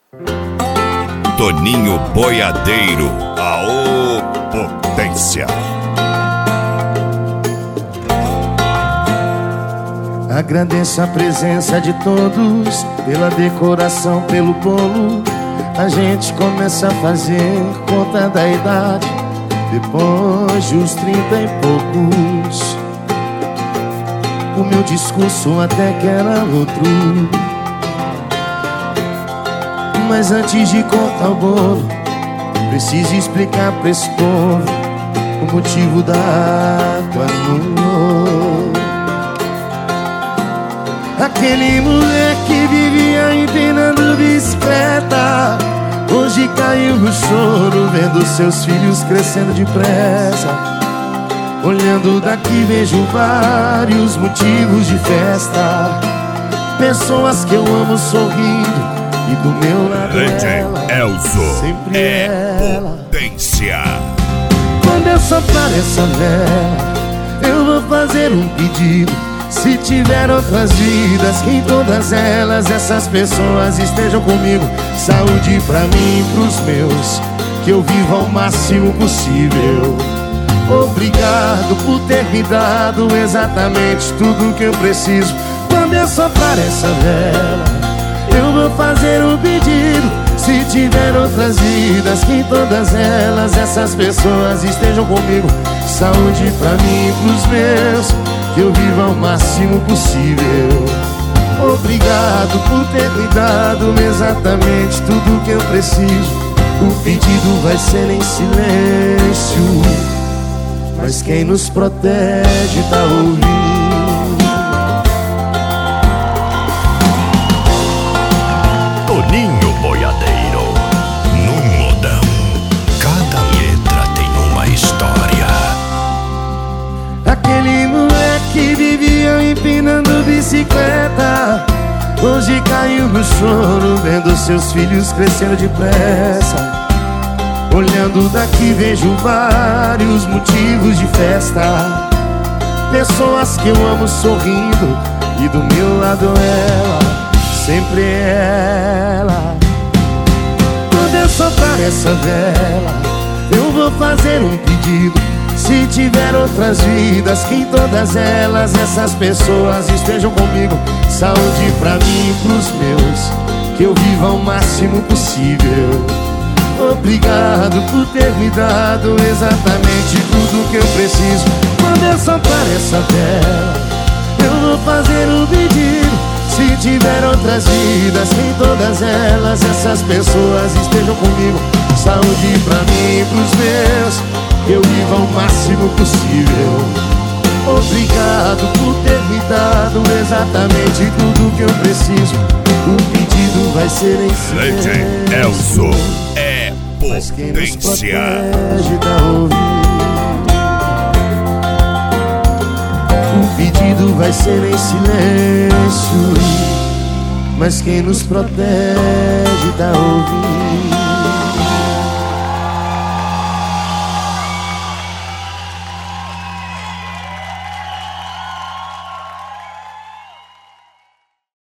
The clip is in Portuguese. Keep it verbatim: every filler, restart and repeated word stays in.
Toninho Boiadeiro, a potência. Agradeço a presença de todos, pela decoração, pelo bolo. A gente começa a fazer conta da idade depois dos trinta e poucos. O meu discurso até que era outro, mas antes de cortar o bolo, preciso explicar pra esse povo o motivo da água no olho. Aquele moleque vivia empinando bicicleta, hoje caiu no choro vendo seus filhos crescendo depressa. Olhando daqui vejo vários motivos de festa, pessoas que eu amo sorrindo, e do meu lado ela, Elzo, sempre é ela. potência. Quando eu soprar essa vela, eu vou fazer um pedido. Se tiver outras vidas, que em todas elas essas pessoas estejam comigo. Saúde pra mim e pros meus, que eu viva ao máximo possível. Obrigado por ter me dado exatamente tudo que eu preciso. Quando eu soprar essa vela, eu vou fazer um pedido. Se tiver outras vidas, que em todas elas essas pessoas estejam comigo. Saúde pra mim e pros meus, que eu viva ao máximo possível. Obrigado por ter me dado exatamente tudo que eu preciso. O pedido vai ser em silêncio, mas quem nos protege tá ouvindo. Toninho Boiadeiro, no modão. Cada letra tem uma história. Aquele moleque vivia empinando bicicleta, hoje caiu no choro vendo seus filhos crescendo depressa. Olhando daqui vejo vários motivos de festa, pessoas que eu amo sorrindo, e do meu lado ela, sempre ela. Quando eu soprar essa vela, eu vou fazer um pedido. Se tiver outras vidas, que em todas elas essas pessoas estejam comigo. Saúde pra mim e pros meus, que eu viva ao máximo possível. Obrigado por ter me dado exatamente tudo que eu preciso. Quando eu soprar essa vela, eu vou fazer um pedido. Se tiver outras vidas, que em todas elas essas pessoas estejam comigo. Saúde pra mim e pros meus, que eu viva ao máximo possível. Obrigado por ter me dado exatamente tudo que eu preciso. O pedido vai ser em silêncio, Elzo, é mas quem nos potência. protege tá ouvindo. O pedido vai ser em silêncio, mas quem nos protege tá ouvindo.